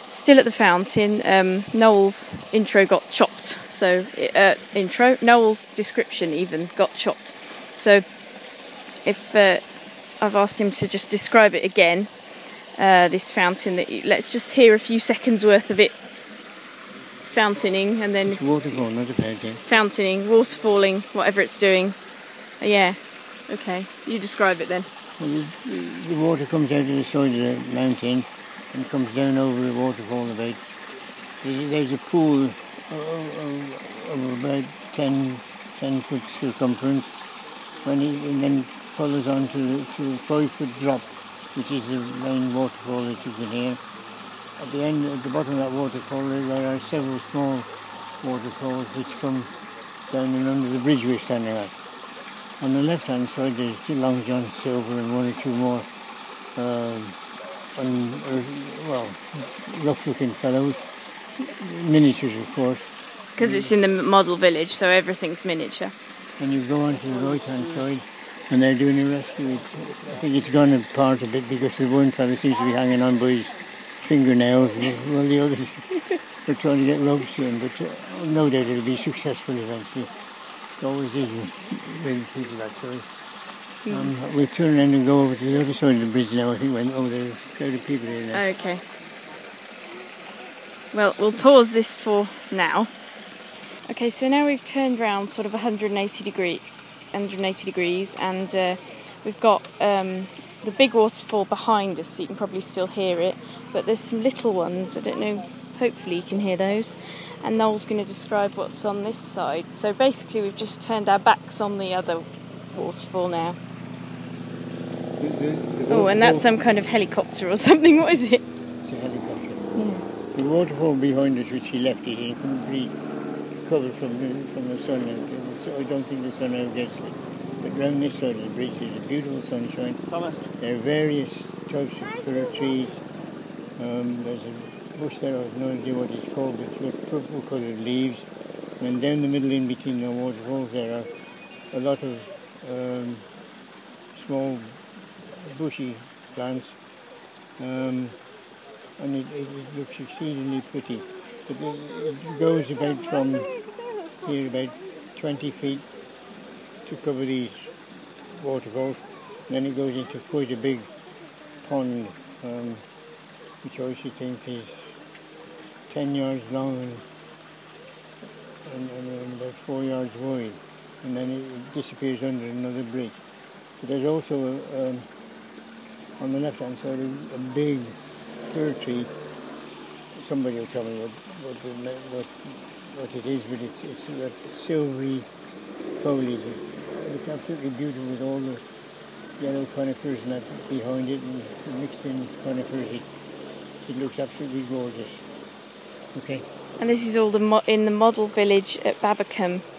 still at the fountain. Noel's intro got chopped. So, Noel's description even got chopped. So, if I've asked him to just describe it again, this fountain, let's just hear a few seconds worth of it fountaining, and then it's waterfall, not a fountain. Fountaining, waterfalling, whatever it's doing. Yeah, okay, you describe it then. Well, the water comes out of the side of the mountain and comes down over the waterfall about. There's a pool of about 10 foot circumference, and then follows on to a 5 foot drop, which is the main waterfall that you can hear. At the bottom of that waterfall, there are several small waterfalls which come down and under the bridge we're standing at. On the left-hand side, there's Long John Silver and one or two more rough-looking fellows, miniatures, of course. Because it's in the model village, so everything's miniature. And you go on to the right-hand side, and they're doing a rescue. I think it's gone apart a bit because the one fellow seems to be hanging on by his fingernails, while the others are trying to get ropes to him. But no doubt it'll be successful eventually. It always is with people that size. We'll turn around and go over to the other side of the bridge now. I think there's a crowd of people here now. Okay. Well, we'll pause this for now. Okay, so now we've turned round sort of 180 degrees, and we've got the big waterfall behind us, so you can probably still hear it. But there's some little ones. I don't know. Hopefully you can hear those. And Noel's going to describe what's on this side. So basically we've just turned our backs on the other waterfall now. And that's some kind of helicopter or something. What is it? It's a helicopter. Yeah. The waterfall behind us, which he left, is in complete cover from the sun. I don't think the sun ever gets it. But round this side of the bridge there's a beautiful sunshine. Thomas. There are various types of fir trees. There's a bush there, I have no idea what it's called, but it's got purple coloured leaves. And down the middle, in between the waterfalls, there are a lot of small bushy plants. And it looks exceedingly pretty. But it goes about from here about 20 feet to cover these waterfalls. And then it goes into quite a big pond, which I should think is 10 yards long and about 4 yards wide, and then it disappears under another bridge. But there's also on the left hand side a big fir tree. Somebody will tell me what it is, but it's that silvery foliage. It's absolutely beautiful with all the yellow conifers and that behind it, and mixed in conifers. It looks absolutely gorgeous. Okay. And this is all in the model village at Babbacombe.